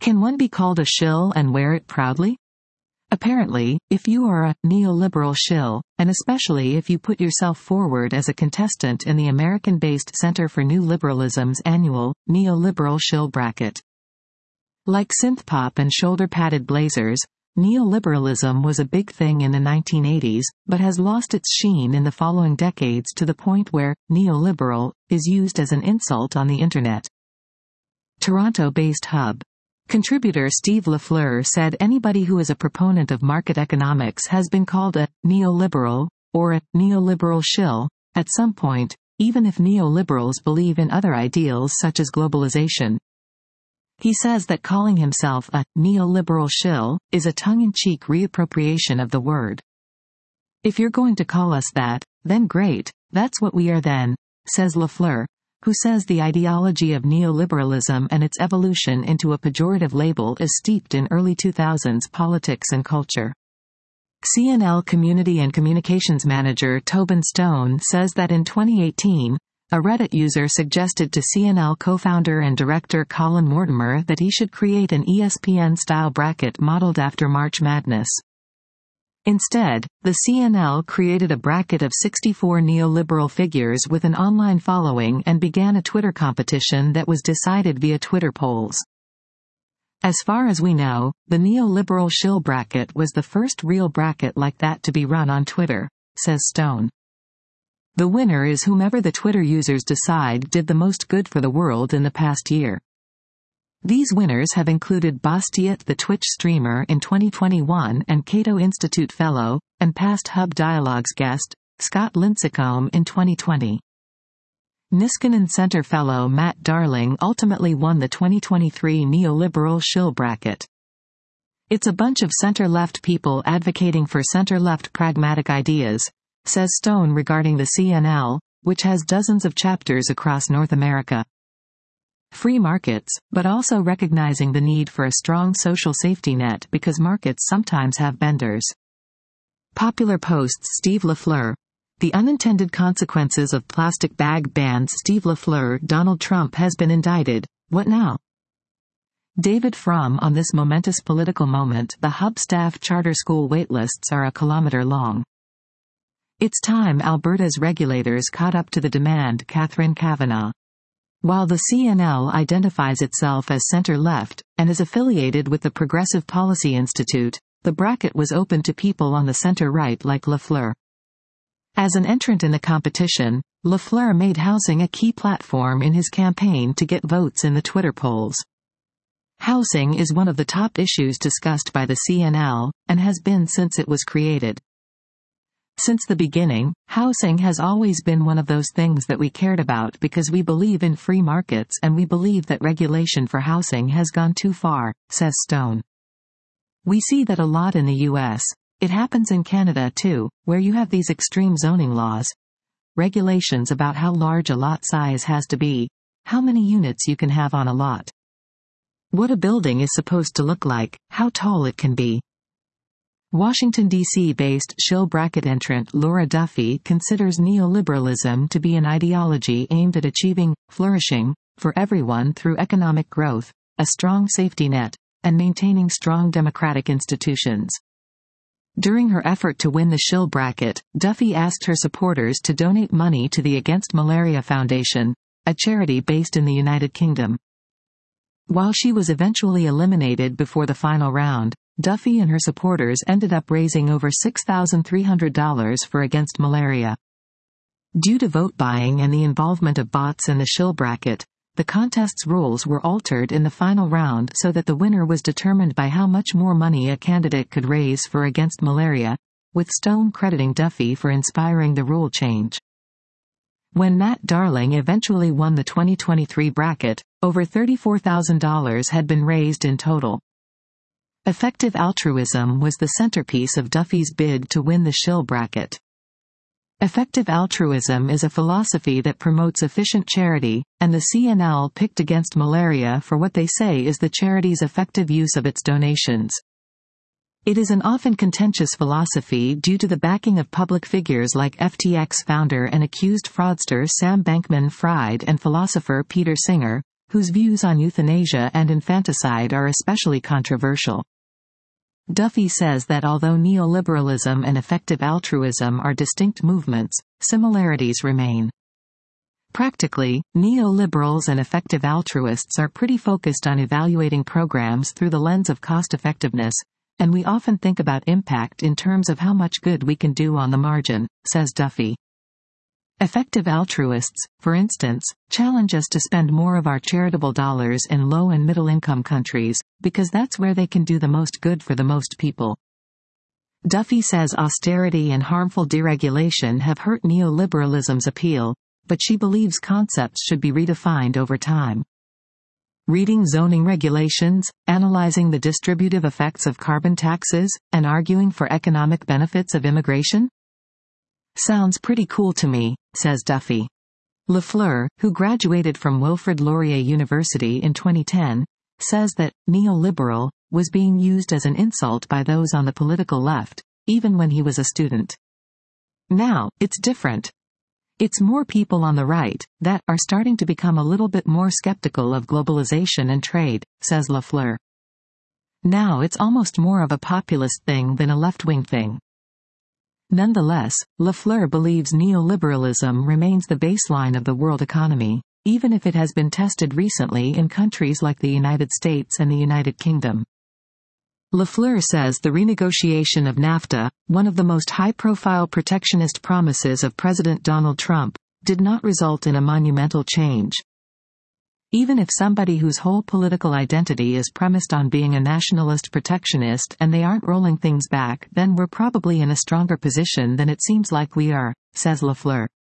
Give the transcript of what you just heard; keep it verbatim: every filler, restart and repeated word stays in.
Can one be called a shill and wear it proudly? Apparently, if you are a neoliberal shill, and especially if you put yourself forward as a contestant in the American-based Center for New Liberalism's annual neoliberal shill bracket. Like synthpop and shoulder-padded blazers, neoliberalism was a big thing in the nineteen eighties, but has lost its sheen in the following decades to the point where neoliberal is used as an insult on the internet. Toronto-based Hub contributor Steve LaFleur said anybody who is a proponent of market economics has been called a neoliberal or a neoliberal shill at some point, even if neoliberals believe in other ideals such as globalization. He says that calling himself a neoliberal shill is a tongue-in-cheek reappropriation of the word. If you're going to call us that, then great, that's what we are then, says LaFleur, who says the ideology of neoliberalism and its evolution into a pejorative label is steeped in early two thousands politics and culture. C N L Community and Communications Manager Tobin Stone says that in twenty eighteen, a Reddit user suggested to C N L co-founder and director Colin Mortimer that he should create an E S P N-style bracket modeled after March Madness. Instead, the C N L created a bracket of sixty-four neoliberal figures with an online following and began a Twitter competition that was decided via Twitter polls. As far as we know, the neoliberal shill bracket was the first real bracket like that to be run on Twitter, says Stone. The winner is whomever the Twitter users decide did the most good for the world in the past year. These winners have included Bastiat the Twitch streamer in twenty twenty-one and Cato Institute fellow, and past Hub Dialogues guest, Scott Lincecum in twenty twenty. Niskanen Center fellow Matt Darling ultimately won the twenty twenty-three neoliberal shill bracket. It's a bunch of center-left people advocating for center-left pragmatic ideas, says Stone regarding the C N L, which has dozens of chapters across North America. Free markets, but also recognizing the need for a strong social safety net because markets sometimes have benders. Popular posts Steve LaFleur. The unintended consequences of plastic bag bans. Steve LaFleur. Donald Trump has been indicted. What now? David Frum. On this momentous political moment, the Hub staff charter school waitlists are a kilometer long. It's time Alberta's regulators caught up to the demand. Catherine Kavanagh. While the C N L identifies itself as center-left, and is affiliated with the Progressive Policy Institute, the bracket was open to people on the center-right like LaFleur. As an entrant in the competition, LaFleur made housing a key platform in his campaign to get votes in the Twitter polls. Housing is one of the top issues discussed by the C N L, and has been since it was created. Since the beginning, housing has always been one of those things that we cared about because we believe in free markets and we believe that regulation for housing has gone too far, says Stone. We see that a lot in the U S. It happens in Canada too, where you have these extreme zoning laws. Regulations about how large a lot size has to be, how many units you can have on a lot, what a building is supposed to look like, how tall it can be. Washington, D C-based shill bracket entrant Laura Duffy considers neoliberalism to be an ideology aimed at achieving flourishing for everyone through economic growth, a strong safety net, and maintaining strong democratic institutions. During her effort to win the shill bracket, Duffy asked her supporters to donate money to the Against Malaria Foundation, a charity based in the United Kingdom. While she was eventually eliminated before the final round, Duffy and her supporters ended up raising over six thousand three hundred dollars for Against Malaria. Due to vote buying and the involvement of bots in the shill bracket, the contest's rules were altered in the final round so that the winner was determined by how much more money a candidate could raise for Against Malaria, with Stone crediting Duffy for inspiring the rule change. When Matt Darling eventually won the twenty twenty-three bracket, over thirty-four thousand dollars had been raised in total. Effective altruism was the centerpiece of Duffy's bid to win the shill bracket. Effective altruism is a philosophy that promotes efficient charity, and the C N L picked Against Malaria for what they say is the charity's effective use of its donations. It is an often contentious philosophy due to the backing of public figures like F T X founder and accused fraudster Sam Bankman-Fried and philosopher Peter Singer, whose views on euthanasia and infanticide are especially controversial. Duffy says that although neoliberalism and effective altruism are distinct movements, similarities remain. Practically, neoliberals and effective altruists are pretty focused on evaluating programs through the lens of cost-effectiveness, and we often think about impact in terms of how much good we can do on the margin, says Duffy. Effective altruists, for instance, challenge us to spend more of our charitable dollars in low and middle-income countries, because that's where they can do the most good for the most people. Duffy says austerity and harmful deregulation have hurt neoliberalism's appeal, but she believes concepts should be redefined over time. Reading zoning regulations, analyzing the distributive effects of carbon taxes, and arguing for economic benefits of immigration? Sounds pretty cool to me, says Duffy. Lafleur, who graduated from Wilfrid Laurier University in twenty ten, says that neoliberal was being used as an insult by those on the political left, even when he was a student. Now, it's different. It's more people on the right that are starting to become a little bit more skeptical of globalization and trade, says Lafleur. Now it's almost more of a populist thing than a left-wing thing. Nonetheless, Lafleur believes neoliberalism remains the baseline of the world economy, even if it has been tested recently in countries like the United States and the United Kingdom. Lafleur says the renegotiation of NAFTA, one of the most high-profile protectionist promises of President Donald Trump, did not result in a monumental change. Even if somebody whose whole political identity is premised on being a nationalist protectionist and they aren't rolling things back, then we're probably in a stronger position than it seems like we are, says Lafleur.